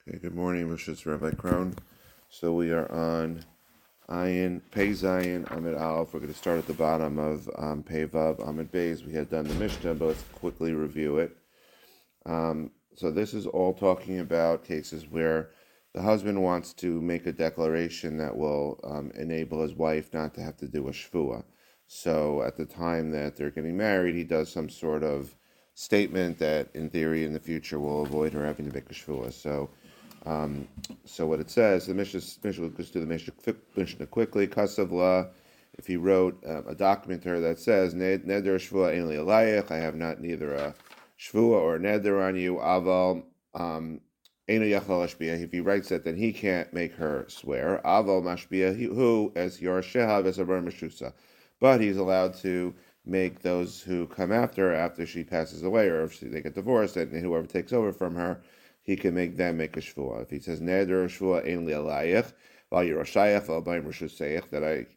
Okay, good morning, Rosh Rabbi Krohn. So we are on Ayin, Pei Zayin, Amid Aleph. We're going to start at the bottom of Pei Vav, Amid Beis. We had done the Mishnah, but let's quickly review it. So this is all talking about cases where the husband wants to make a declaration that will enable his wife not to have to do a shvuah. So at the time that they're getting married, he does some sort of statement that, in theory, in the future, will avoid her having to make a shvuah. So what it says, the Mishnah goes through the Mishnah quickly. Kasavla, if he wrote a document to her that says Neder Shvua Ein Li Alayich, I have not neither a Shvua or a Neder on you. Aval Einu Yachal Ashbiyah. If he writes that, then he can't make her swear. Aval Mashbiyah, who as Yorasheha as a Meshusa, but he's allowed to make those who come after she passes away, or if they get divorced, and whoever takes over from her, he can make them make a shvuah. If he says neder shvuah ein li alayich, val yiroshayach val b'im rishusayich,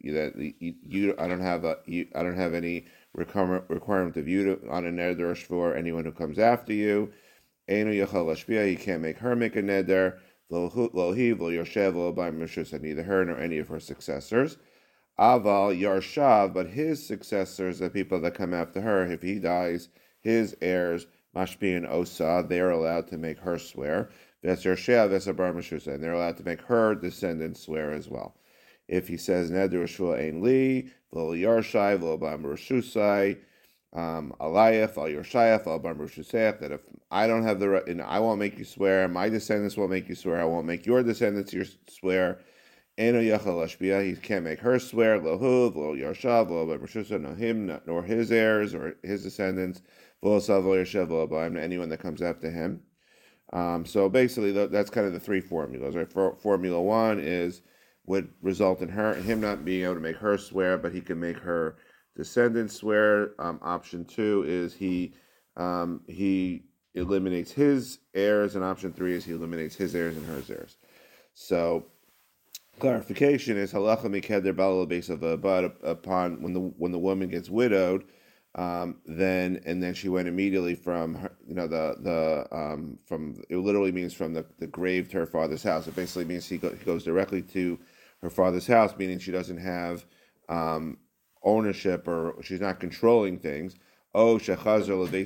I don't have any requirement of you to, on a neder shvuah, anyone who comes after you. Einu yachal lashpia, he can't make her make a neder. Lo hi lo yoshev lo b'im rishusayich, neither her nor any of her successors. Aval yarshav, but his successors, the people that come after her, if he dies, his heirs, Mashpi and Osa, they are allowed to make her swear. And they're allowed to make her descendants swear as well. If he says Neder Shua Ein Li, V'lo Yarshai, V'lo Bam Rishusai, Alayach, Al Yarshayach, Al Bam Rishusayach, that if I don't have the right, and I won't make you swear, my descendants will make you swear, I won't make your descendants swear. Eno Yachal Ashbiyah, he can't make her swear, Lo Hu, V'lo Yarshav, V'lo Bam Rishusai, no him, nor his heirs or his descendants. Anyone that comes after him. So basically, that's kind of the three formulas. Right? Formula one would result in him not being able to make her swear, but he can make her descendants swear. Option two is he eliminates his heirs, and option three is he eliminates his heirs and her heirs. So clarification is halacha mikeder balal base of a, but upon when the woman gets widowed. Then she went immediately from her, from it literally means from the grave to her father's house. It basically means he goes directly to her father's house, meaning she doesn't have ownership, or she's not controlling things. Or he went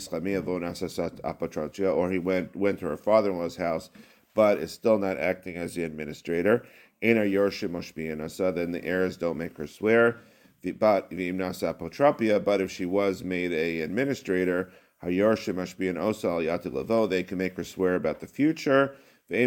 to her father-in-law's house, but is still not acting as the administrator. Then the heirs don't make her swear. But if she was made an administrator, they can make her swear about the future. They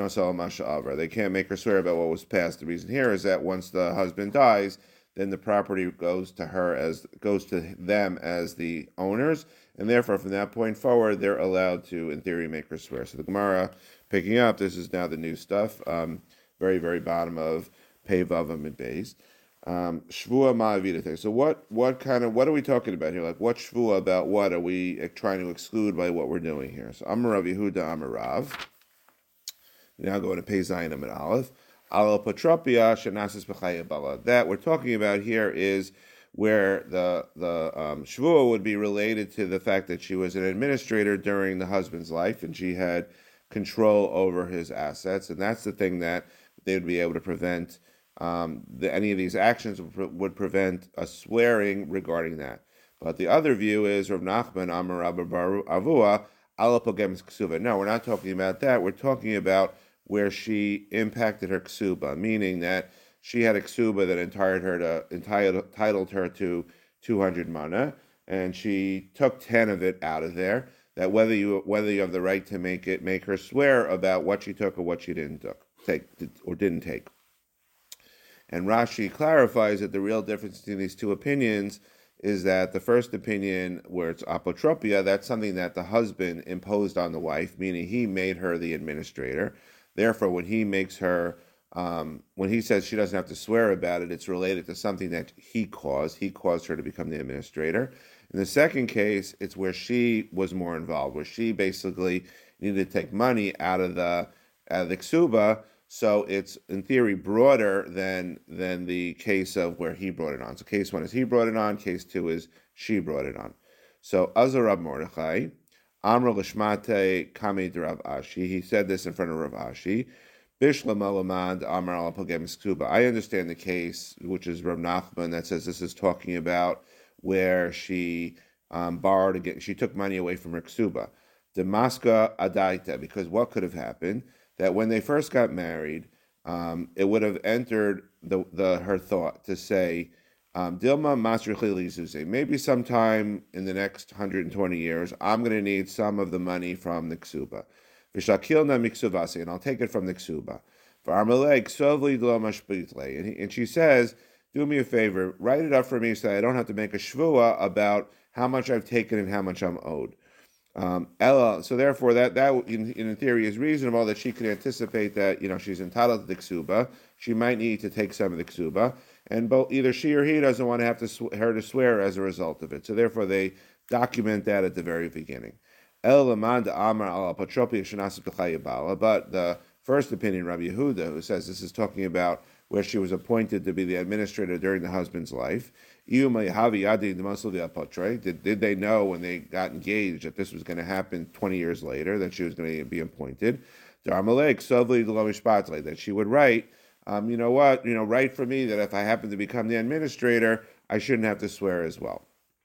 can't make her swear about what was past. The reason here is that once the husband dies, then the property goes to them as the owners, and therefore from that point forward, they're allowed to, in theory, make her swear. So the Gemara picking up, this is now the new stuff, very, very bottom of Pei Vav Amid Beis. Shvua ma'avidate. So what are we talking about here? Like what shvua about what are we trying to exclude by what we're doing here? So Amar Rav Yehuda Amar Rav. Now going to Pei Zayin Amid Aleph. Al patropia shenasis b'chaya bala. That we're talking about here is where the shvua would be related to the fact that she was an administrator during the husband's life and she had control over his assets, and that's the thing that they would be able to prevent. Any of these actions would prevent a swearing regarding that. But the other view is Rav Nachman Amar Avua Alapogem Ksuba. No, we're not talking about that. We're talking about where she impacted her ksuba, meaning that she had a ksuba that entitled her to 200 mana, and she took 10 of it out of there. That whether you have the right to make her swear about what she took or what she didn't take. And Rashi clarifies that the real difference between these two opinions is that the first opinion, where it's apotropia, that's something that the husband imposed on the wife, meaning he made her the administrator. Therefore, when he makes her, when he says she doesn't have to swear about it, it's related to something that he caused. He caused her to become the administrator. In the second case, it's where she was more involved, where she basically needed to take money out of the ksuba. So it's, in theory, broader than the case of where he brought it on. So case one is he brought it on, case two is she brought it on. So Azar Rab Mordechai, Amr Lishmate Kami Rav Ashi. He said this in front of Rav Ashi. Bishlam Alamad Amr al Ksuba. I understand the case, which is Rav Nachman, that says this is talking about where she borrowed again. She took money away from her Ksuba. Damaska Adaita, because what could have happened? That when they first got married, it would have entered her thought to say, Dilma Masrichili Zuze, maybe sometime in the next 120 years, I'm going to need some of the money from the Ksuba. V'shakilna miksuvasi, and I'll take it from the Ksuba. And she says, do me a favor, write it up for me so I don't have to make a shvua about how much I've taken and how much I'm owed. So therefore, that in theory is reasonable that she could anticipate that she's entitled to the ksuba. She might need to take some of the ksuba, and both either she or he doesn't want to have her to swear as a result of it. So therefore, they document that at the very beginning. But the first opinion, Rabbi Yehuda, who says this is talking about where she was appointed to be the administrator during the husband's life. Did they know when they got engaged that this was going to happen 20 years later, that she was going to be appointed? That she would write, write for me that if I happen to become the administrator, I shouldn't have to swear as well.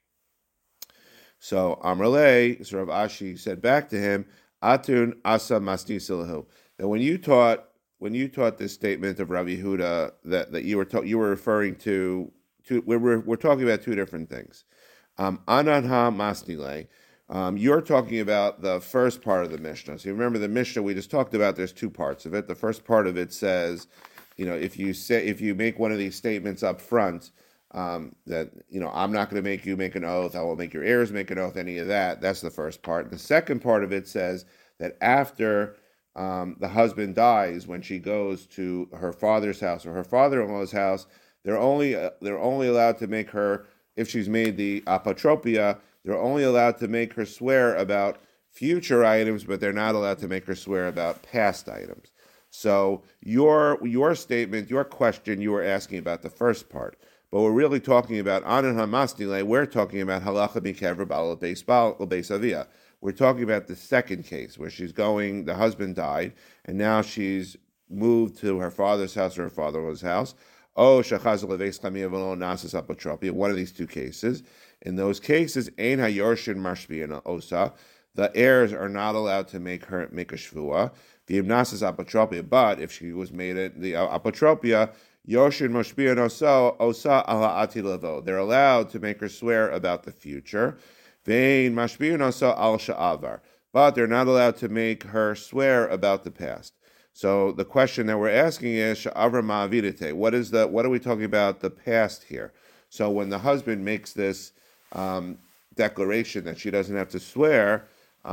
So Amrle, so Rav Ashi said back to him, Atun asa masni silahu. That when you taught this statement of Rabbi Yehuda that you were referring to we're talking about two different things. Ananha masnile. You're talking about the first part of the Mishnah. So you remember the Mishnah we just talked about. There's two parts of it. The first part of it says, if you make one of these statements up front, that I'm not going to make you make an oath. I won't make your heirs make an oath. Any of that. That's the first part. The second part of it says that after the husband dies, when she goes to her father's house or her father-in-law's house, they're only allowed to make her, if she's made the apotropia, they're only allowed to make her swear about future items, but they're not allowed to make her swear about past items. So your statement, your question, you were asking about the first part, but we're really talking about anan hamasnile. We're talking about halacha mikevra ba'al beis avia. We're talking about the second case where the husband died, and now she's moved to her father's house or her father-in-law's house. One of these two cases. In those cases, ein hayorshin mashbi'in osa. The heirs are not allowed to make a shvua. But if she was made the apotropia, yorshin mashbi'in osa ala ati levo. They're allowed to make her swear about the future. Vein mashbi'in osa al sha'avar. But they're not allowed to make her swear about the past. So the question that we're asking is sha'avra ma'avidite. What are we talking about the past here? So when the husband makes this declaration that she doesn't have to swear,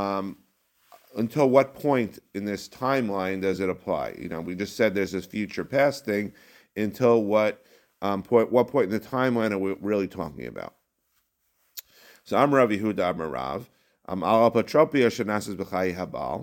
until what point in this timeline does it apply? We just said there's this future past thing. Until what point in the timeline are we really talking about? So I'm Rav Yehuda Amar Rav. Al apotropia shenasas b'chayi habal.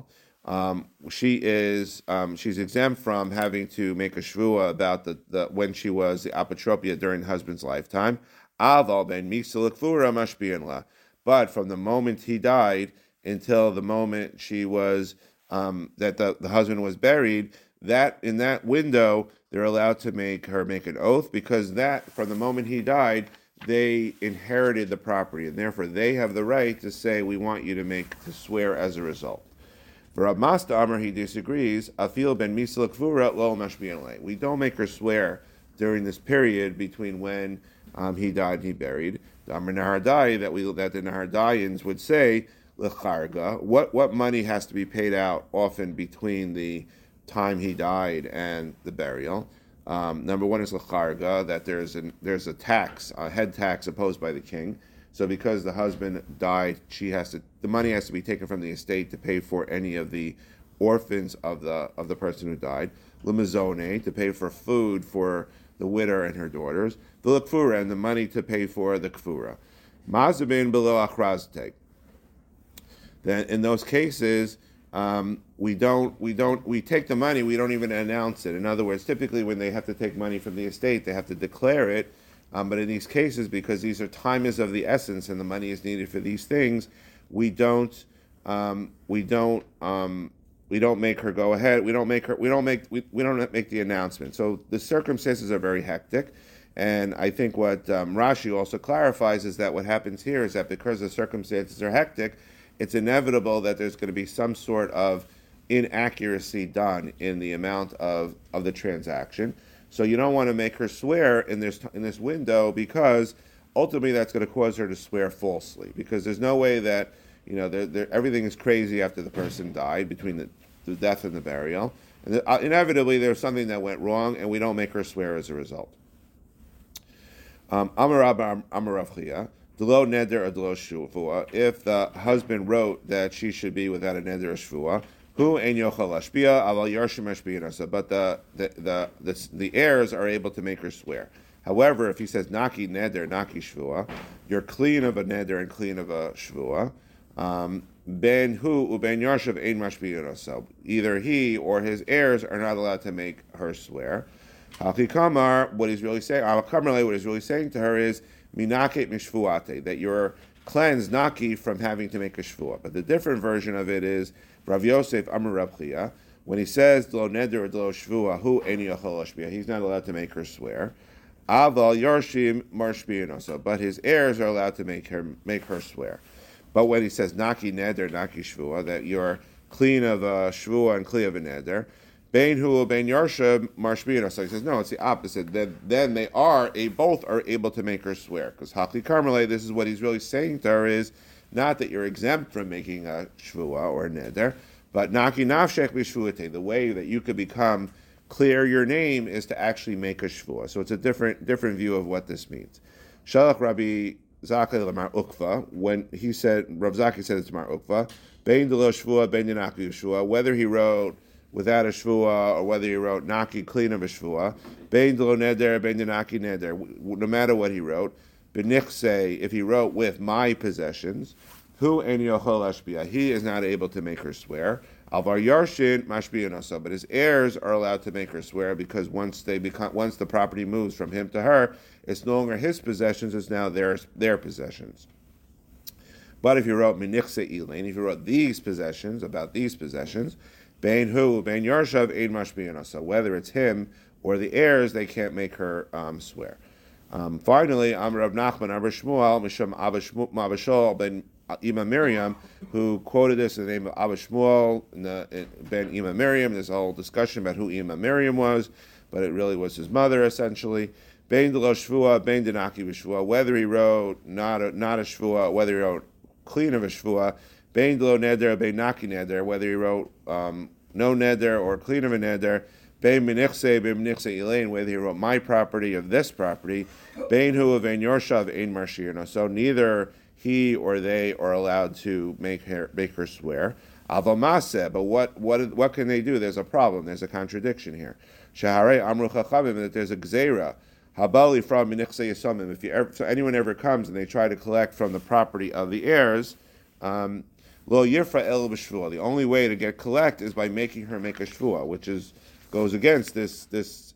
She's exempt from having to make a shvua about the when she was the apotropia during the husband's lifetime. Aval ben miksalakfura mashbi'in. But from the moment he died until the moment she was that the husband was buried, that in that window they're allowed to make her make an oath, because that from the moment he died they inherited the property, and therefore they have the right to say, we want you to swear as a result. For Rav Masda Amar, he disagrees. Afil ben misal kfura lo mashbi'in. We don't make her swear during this period between when he died and he buried. Amar Nahardai, that the Nahardayans would say lecharga. What money has to be paid out often between the time he died and the burial? Number one is lecharga, that there's a tax, a head tax imposed by the king. So because the husband died, the money has to be taken from the estate to pay for any of the orphans of the person who died. Limazone, to pay for food for the widow and her daughters. The kfura, and the money to pay for the kfura. Mazabin below achrazte. Then in those cases, we take the money, we don't even announce it. In other words, typically when they have to take money from the estate, they have to declare it. But in these cases, because time is of the essence and the money is needed for these things, we don't we don't make her go ahead. We don't make the announcement. So the circumstances are very hectic. And I think what Rashi also clarifies is that what happens here is that because the circumstances are hectic, it's inevitable that there's going to be some sort of inaccuracy done in the amount of the transaction. So you don't want to make her swear in this window, because ultimately that's going to cause her to swear falsely, because there's no way that everything is crazy after the person died, between the death and the burial. And inevitably there's something that went wrong, and we don't make her swear as a result. Amar Rav Chia, Delo neder or delo shvua. If the husband wrote that she should be without a neder or shvua, who ein yochel lashpia aval yarshim mashpia, but the heirs are able to make her swear. However, if he says naki neder, naki shvua, you're clean of a neder and clean of a shvua. Ben hu uben yarshav ein mashpia. Either he or his heirs are not allowed to make her swear. Hachikamar, what he's really saying, what he's really saying to her is minaket mishvuate, that you're cleansed naki from having to make a shvua. But the different version of it is Rav Yosef Amar Rav Chia, when he says lo neder or lo shvua, hu eni yachol lashpia, he's not allowed to make her swear. Aval yarshim marshpiyanosa, but his heirs are allowed to make her swear. But when he says naki neder, naki shvua, that you're clean of a shvua and clean of a neder, Bein hu bein yarsha marshbiyana. So he says, no, it's the opposite. Then they both are able to make her swear. Because Hakli Karmelei, this is what he's really saying to her, is not that you're exempt from making a shvua or a neder, but naki nafshech b'shvuate. The way that you could become clear your name is to actually make a shvua. So it's a different view of what this means. Shalach Rabbi Zakkai Lamar Ukva, when he said, Rav Zakkai said it's Mar Ukva, bein delo shvua, bein yanaki shvua, whether he wrote without a shvua, or whether he wrote naki clean of a shvua, bein delo neder, bein naki neder, no matter what he wrote, benichse, if he wrote with my possessions, hu en yochol ashbia, he is not able to make her swear. Alvar yarshin mashbiyanosa, but his heirs are allowed to make her swear, because once the property moves from him to her, it's no longer his possessions; it's now their possessions. But if you wrote menichse ilain, if you wrote these possessions, about these possessions, bein hu, bein yarshav, ein mashbiyanosa, whether it's him or the heirs, they can't make her swear. Finally, Amar Rav Nachman, Amar Shmuel, Misham Abashol ben Ima Miriam, who quoted this in the name of Abba Shmuel ben Ima Miriam. There's a whole discussion about who Ima Miriam was, but it really was his mother, essentially. Bein delo shvua, bein denaki b'shvua, whether he wrote not a shvua, whether he wrote clean of a shvua, bein delo neder, bein naki neder, whether he wrote no neder or clean of a neder, bein menichse ilain, whether he wrote my property of this property, bein hu bein yorshav ein marshir. So neither he or they are allowed to make her swear. Avamase, but what can they do? There's a problem. There's a contradiction here. Shaharei amru chachamim, that there's a gzeira. Habali from minichse yisomim. So anyone ever comes and they try to collect from the property of the heirs, lo yirfa el b'shvua. The only way to collect is by making her make a shvua, which goes against this.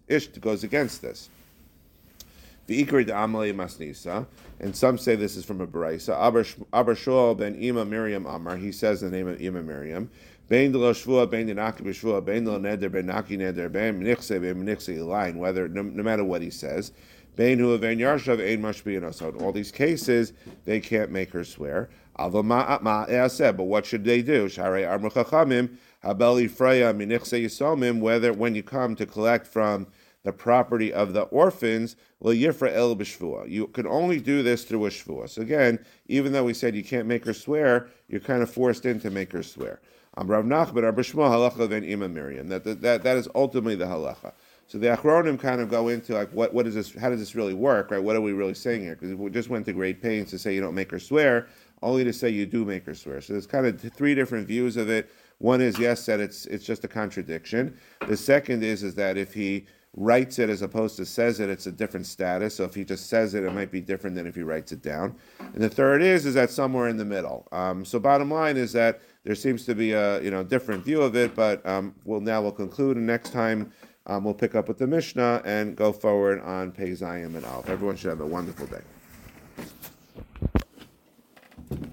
The Ikri de Amalei Masnisa, and some say this is from a Baraisa. Abar Shmuel ben Ima Miriam Amar, he says the name of Ima Miriam. Bein delo shvua, bein denaki b'shvua, bein delo neder, bein naki neder, bein menichse ilain, whether no matter what he says. Bein hu bein yarshav ein mashbiyano. So in all these cases, they can't make her swear. But what should they do? Sharei amru chachamim habeli freya menichse yisomim. Whether when you come to collect from the property of the orphans, lo yifra el b'shvua. You can only do this through a shvua. So again, even though we said you can't make her swear, you're kind of forced in to make her swear. Rav Nachman, Rav Shmuel, halacha ben Ima Miriam. That is ultimately the halacha. So the Achronim kind of go into like what is this? How does this really work? Right? What are we really saying here? Because we just went to great pains to say you don't make her swear, only to say you do make her swear. So there's kind of three different views of it. One is yes, that it's just a contradiction. The second is that if he writes it as opposed to says it, it's a different status. So if he just says it, it might be different than if he writes it down. And the third is that somewhere in the middle. So bottom line is that there seems to be a different view of it, but we'll conclude, and next time we'll pick up with the Mishnah and go forward on Pei Zayim and Aleph. Everyone should have a wonderful day.